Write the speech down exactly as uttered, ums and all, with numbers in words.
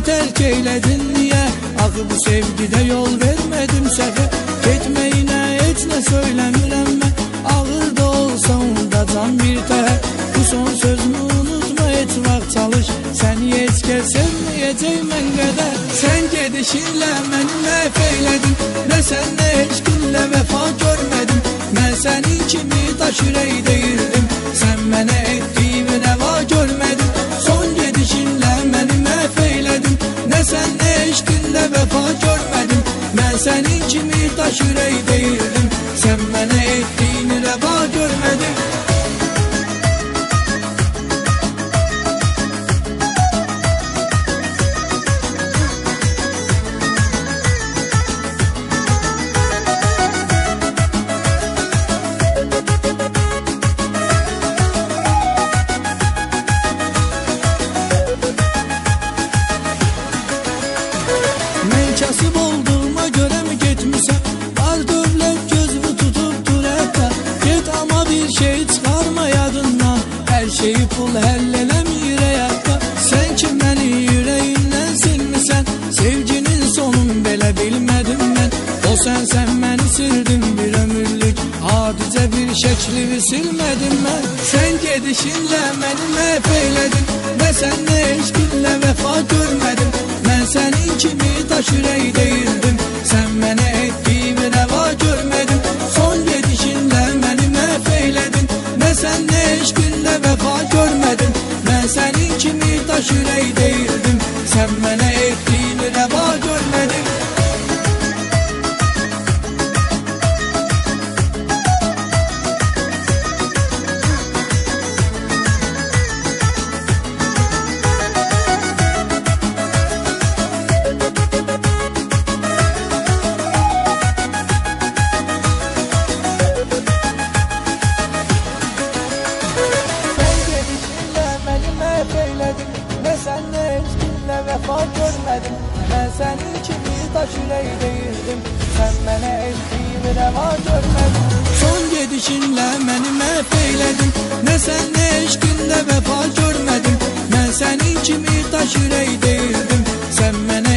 terk eyledin niye? Axı bu sevgidə yol vermədim səhə. Getməyinə heç nə söyləmirəm mən. Ağır da olsa onda can bir təhər. Bu son sözümü unutma, heç vaxt çalış. Səni heç kəs sevməyəcək mən qədər. Sən gedişinlə məni məhv eylədin. Nə sən nə heç günlə vəfa görmədim. Mən sənin kimi daş ürək deyirdim. Sən mənə etdiyimi rəva görmədin. Son gedişinlə məni məhv eylədin. Nə sən nə heç günlə vəfa görmədim. Mən sənin kimi daş ürək deyirdim. Sən mənə etdiyini rəva görmədin. Kasıb olduğuma görə mi getmirsən? Var dövlət gözümü tutubdur hətta. Get ama bir şey çıxarma yadından. Hər şeyi pul həll eləmir həyatda. Sən ki məni ürəyindən silmirsən. Sevginin sonun belə bilmədim mən. O sən sən məni sildin bir ömürlük. Adicə bir şəklini silmədim mən. Sən gedişinlə məni məhv eylədin. Və sən nə heç günlə vəfa görmədim. Mən sənin kimi daş ürək deyirdim. Sən mənə etdiyimi rəva görmədim. Son gedişinlə məni məhv eylədin. Nə sən nə heç günlə vəfa görmədim. Mən sənin kimi daş ürək deyirdim. Sən mənə etdiyini rəva görmədim. Nə sən nə heç günlə vəfa görmədim. Mən sənin kimi daş ürək deyirdim. Sən mənə etdiyimi rəva görmədim. Son gedişinlə məni məhv eylədin. Nə sən nə heç günlə vəfa görmədim. Mən sənin kimi daş ürək deyirdim. Sən mənə